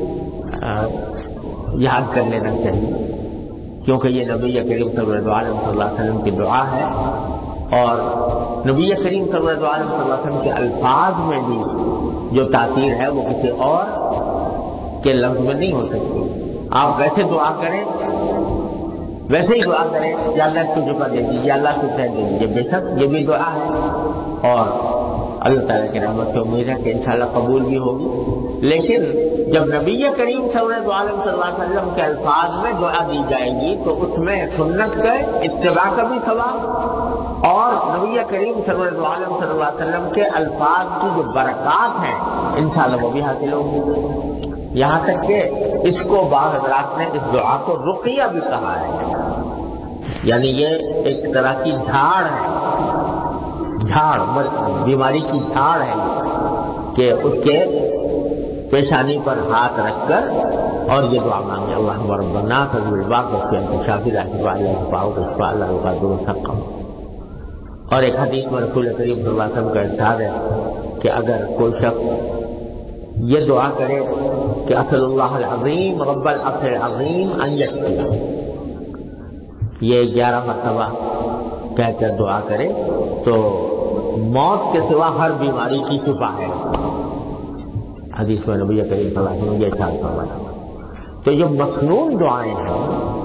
یاد کر لینا چاہیے کیونکہ یہ نبی کریم صلی اللہ علیہ وسلم کی دعا ہے، اور نبی کریم صلی اللہ علیہ وسلم کے الفاظ میں بھی جو تاثیر ہے وہ کسی اور کے لفظ میں نہیں ہو سکتی۔ آپ ویسے دعا کریں ویسے ہی دعا کرے یا اللہ اس کو جھکا دے دیجیے، اللہ کو خیر دے دیجیے، بے شک یہ بھی دعا ہے اور اللہ تعالیٰ کی رحمت سے امید ہے کہ انشاءاللہ قبول بھی ہوگی۔ لیکن جب نبی کریم صلی اللہ علیہ وسلم کے الفاظ میں دعا دی جائے گی تو اس میں سنت کا اتباع کا بھی ثواب اور نبی کریم صلی اللہ علیہ وسلم کے الفاظ کی جو برکات ہیں انشاءاللہ وہ بھی حاصل ہوگی۔ یہاں تک کہ اس کو بعض حضرات نے اس دعا کو رقیہ بھی کہا ہے، یعنی یہ ایک طرح کی جھاڑ ہے، جھاڑ بیماری کی جھاڑ ہے کہ اس کے پیشانی پر ہاتھ رکھ کر اور یہ دعا مانگے، اللہم رب الناس اذهب الباس واشف انت الشافی لا شفاء الا شفاؤک شفاء لا یغادر سقما۔ اور ایک حدیث میں رسول کریم صلی اللہ علیہ وسلم کا ارشاد ہے کہ اگر کوئی شخص یہ دعا کرے کہ اسأل اللہ العظیم رب العرش العظیم ان یشفیہ، یہ 11 مرتبہ کہہ کر دعا کرے تو موت کے سوا ہر بیماری کی شفا ہے۔ حدیث میں نبی کریم صلی اللہ علیہ وسلم یہ ارشاد فرمایا۔ تو یہ مسنون دعائیں ہیں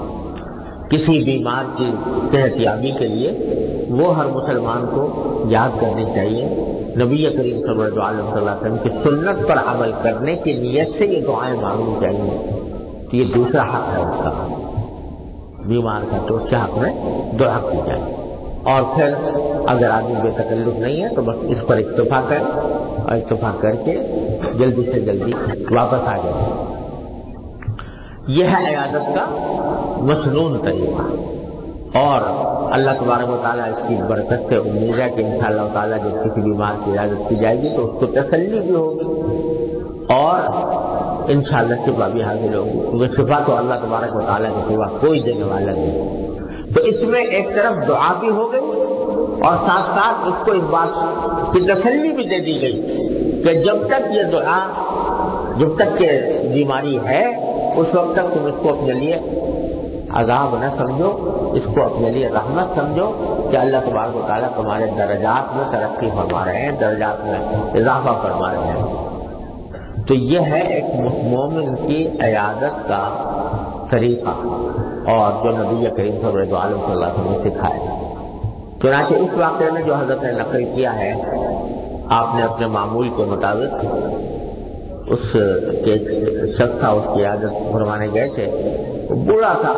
کسی بیمار کی صحت یابی کے لیے، وہ ہر مسلمان کو یاد کرنی چاہیے۔ نبی کریم صلی اللہ علیہ وسلم کی سنت پر عمل کرنے کی نیت سے یہ دعائیں مانگنی چاہیے۔ تو یہ دوسرا حق ہے اس کا، بیمار کا، تو اس کے حق میں دعا کی جائے۔ اور پھر اگر آدمی بے تکلف نہیں ہے تو بس اس پر اکتفا کرے اور اکتفا کر کے جلدی سے جلدی واپس آ جائے۔ یہ ہے عیادت کا مسنون طریقہ، اور اللہ تبارک و تعالیٰ اس کی برکت سے امید ہے کہ انشاءاللہ تعالیٰ جب کسی بیمار کی عیادت کی جائے گی تو اس کو تسلی بھی ہوگی اور انشاءاللہ شفا بھی حاصل ہوگی، کیونکہ شفا تو اللہ تبارک و تعالیٰ کے سوا کوئی دینے والا نہیں۔ تو اس میں ایک طرف دعا بھی ہو گئی اور ساتھ ساتھ اس کو اس بات کی تسلی بھی دے دی گئی کہ جب تک یہ دعا، جب تک کہ بیماری ہے اس وقت تک تم اس کو اپنے لیے عذاب نہ سمجھو، اس کو اپنے لیے رحمت سمجھو کہ اللہ تبارک و تعالیٰ تمہارے درجات میں ترقی فرما رہے ہیں، درجات میں اضافہ فرما رہے ہیں۔ تو یہ ہے ایک مومن کی عیادت کا طریقہ اور جو نبی کریم صلی اللہ علیہ وسلم نے سکھایا۔ چنانچہ اس واقعے میں جو حضرت نے نقل کیا ہے، آپ نے اپنے معمول کے مطابق اس کے شخص تھا، اس کی عیادت فرمانے گئے تھے، وہ بوڑھا تھا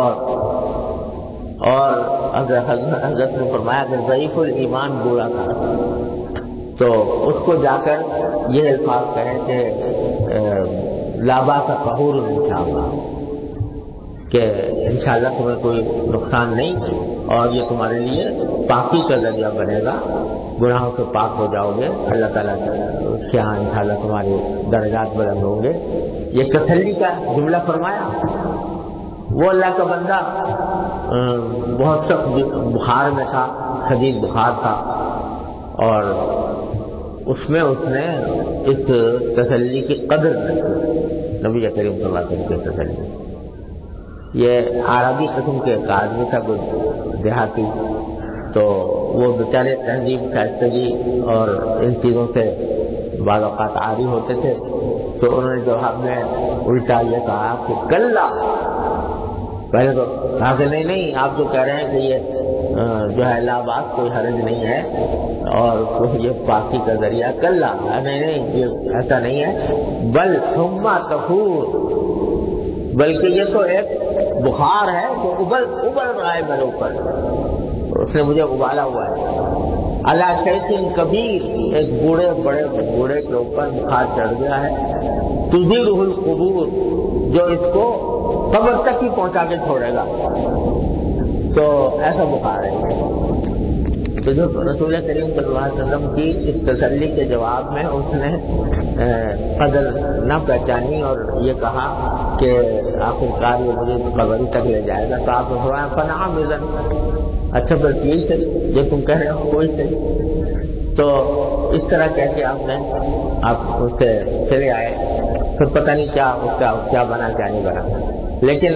بہت، اور حضرت نے فرمایا کہ ضعیف الایمان بوڑھا تھا، تو اس کو جا کر یہ الفاظ کہیں کہ لا باس طہور انشاءاللہ، کہ انشاءاللہ تمہیں کوئی نقصان نہیں اور یہ تمہارے لیے پاکی کا ذریعہ بنے گا، گناہوں سے پاک ہو جاؤ گے، اللہ تعالیٰ کے ہاں انشاءاللہ تمہارے درجات بلند ہوں گے۔ یہ تسلی کا جملہ فرمایا۔ وہ اللہ کا بندہ بہت سخت بخار میں تھا، شدید بخار تھا، اور اس میں اس نے اس تسلی کی قدر نہ کی، نبی کریم صلی اللہ علیہ وسلم کی تسلی۔ یہ عربی قسم کے ایک آدمی تھا، کوئی دیہاتی، تو وہ بیچارے تہذیب، شائستگی اور ان چیزوں سے بعض اوقات عاری ہوتے تھے، تو انہوں نے جواب میں الٹا یہ کہا کہ کلا، پہلے تو کہا کہ نہیں آپ جو کہہ رہے ہیں کہ یہ جو ہے لا باس کوئی حرج نہیں ہے اور یہ پاکی کا ذریعہ، کلا نہیں یہ ایسا نہیں ہے، بل حمى طہور، بلکہ یہ تو ایک بخار ہے جو ابل رہا ہے میرے اوپر، اس نے مجھے ابالا ہوا ہے۔ علی شیخ کبیر، ایک بڑے بوڑھے کے اوپر بخار چڑھ گیا ہے، تزیلہ القبور، جو اس کو قبر تک ہی پہنچا کے چھوڑے گا، تو ایسا بخار ہے۔ تو جو رسول کریم صلی اللہ علیہ وسلم کی اس تسلی کے جواب میں اس نے قدر نہ پہچانی اور یہ کہا کہ آخرکار یہ مجھے قبر تک لے جائے گا، تو آپ نے فرمایا فنعم اذن، اچھا بس یہی صحیح، جو تم کہہ رہے ہو کوئی صحیح۔ تو اس طرح کہہ کے آپ اس سے چلے آئے، پھر پتہ نہیں کیا اس کا کیا بنا کیا نہیں بنا، لیکن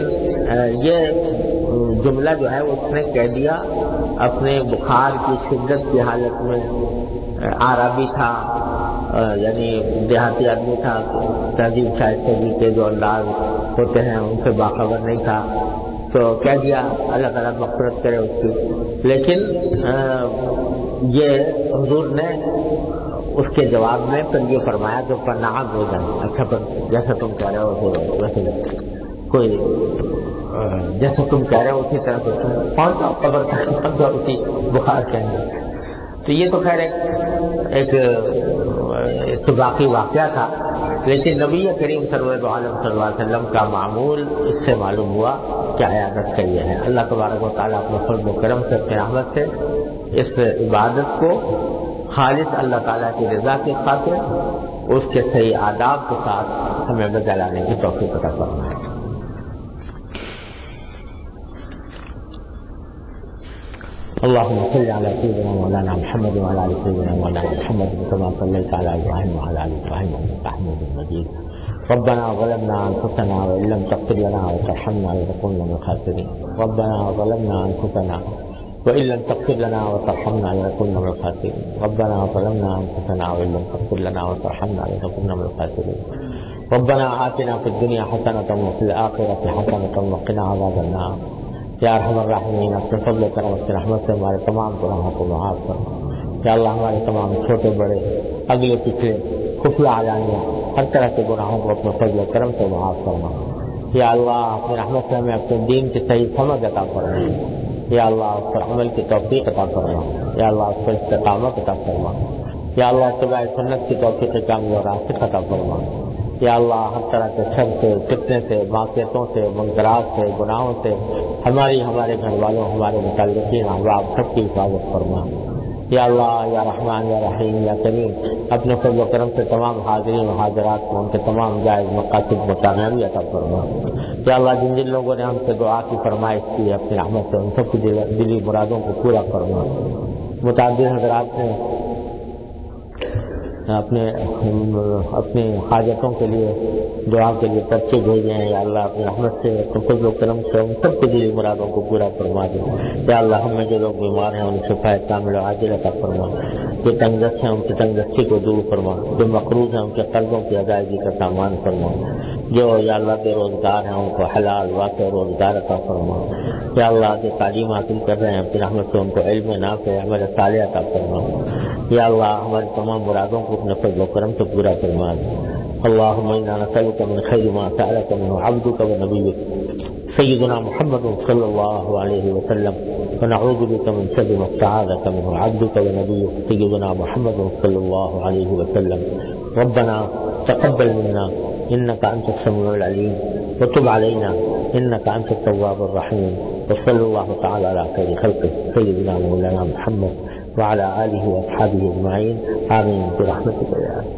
یہ جملہ جو ہے اس نے کہہ دیا اپنے بخار کی شدت کی حالت میں۔ عربی تھا، یعنی دیہاتی آدمی تھا، تہذیب شائستگی کے جو انداز ہوتے ہیں ان سے باخبر نہیں تھا، تو کہہ دیا اللہ تعالیٰ مغفرت کرے اس کی. لیکن یہ حضور نے اس کے جواب میں پھر یہ فرمایا کہ فنعم ہو جائیں. اچھا پھر جیسا تم کہہ رہے ہو ویسے کوئی جیسا تم کہہ رہے ہو اسی طرح سے پہنچ جاؤ قبر تک پہنچ جاؤ اسی بخار کے اندر. تو یہ تو خیر ایک اتفاقی واقعہ تھا. لیکن نبی کریم صلی اللہ علیہ وسلم کا معمول اس سے معلوم ہوا کہ عیادت کا یہ ہے. اللہ تبارک و تعالیٰ اپنے فضل و کرم سے اپنے رحمت سے اس عبادت کو خالص اللہ تعالیٰ کی رضا کی خاطر اس کے صحیح آداب کے ساتھ ہمیں بجا لانے کی توفیق عطا فرمائے. اللهم صل على سيدنا مولانا محمد وعلى ال سيدنا مولانا محمد كما صليت على ابراهيم وعلى ال ابراهيم انك حميد مجيد. ربنا ظلمنا انفسنا وان لم تغفر لنا وترحمنا لنكونن من الخاسرين. ربنا ظلمنا انفسنا وان لم تغفر لنا وترحمنا لنكونن من الخاسرين. ربنا ظلمنا انفسنا وان لم تغفر لنا وترحمنا لنكونن من الخاسرين. ربنا آتنا في الدنيا حسنة وفي الآخرة حسنة وقنا عذاب النار. یا ارحم الراحمین اپنے فضل و کرم اپنے رحمت سے ہمارے تمام گناہوں کو معاف فرما. یا اللہ ہمارے تمام چھوٹے بڑے اگلے پچھلے خفیہ علانیہ ہر طرح کے گناہوں کو اپنے فضل و کرم سے معاف فرما. یا اللہ اپنے رحمت سے ہمیں اپنے دین کی صحیح سمجھ عطا فرما. یا اللہ اس پر عمل کی توفیق عطا فرما. یا اللہ اس پر استقامت عطا فرما. یا اللہ اتباع سنت کی توفیق کامل و راسخ عطا فرما. یا اللہ ہر طرح کے شر سے فتنے سے معصیتوں سے منکرات سے گناہوں سے ہمارے گھر والوں ہمارے متعلقین احباب سب کی حفاظت فرما. یا اللہ یا رحمان یا رحیم یا کریم اپنے فضل و کرم سے تمام حاضرین و حاضرات کو ان کے تمام جائز مقاصد میں کامیابی عطا فرما. یا اللہ جن جن لوگوں نے ہم سے دعا کی فرمائش کی اپنی رحمت سے ان سب کی دلی مرادوں کو پورا فرما. متعدد حضرات نے اپنے حاجتوں کے لیے دعا کے لیے پرچے بھیجے ہیں. یا اللہ اپنی رحمت سے اپنے فضل و کرم سے ان سب کے دلی مرادوں کو پورا فرما دے. یا اللہ ہم میں جو لوگ بیمار ہیں ان شفا کامل و عاجل عطا فرما. جو تنگ دست ہیں ان کی تنگ دستی کو دور فرما. جو مقروض ہیں ان کے قرضوں کی ادائیگی کا سامان فرما. جو یا اللہ بے روزگار ہیں ان کو حلال واسع روزگار عطا فرما. یا اللہ جو تعلیم حاصل کر رہے ہیں اپنی رحمت سے ان کو علم نافع عمل صالح عطا فرما. یا اللہ ہماری تمام مرادوں کو اپنے فضل و کرم سے پورا فرما دے. اللهم انا نسألك من خير ما سألك منه عبدك ونبيك سيدنا محمد صلى الله عليه وسلم ونعوذ بك من شر ما استعاذك منه عبدك ونبيك سيدنا محمد صلى الله عليه وسلم. ربنا تقبل منا انك انت السميع العليم وتب علينا انك انت التواب الرحيم. وصلى الله تعالى على خير خلقه سيدنا مولانا محمد وعلى آله وأصحابه أجمعين آمين برحمتك يا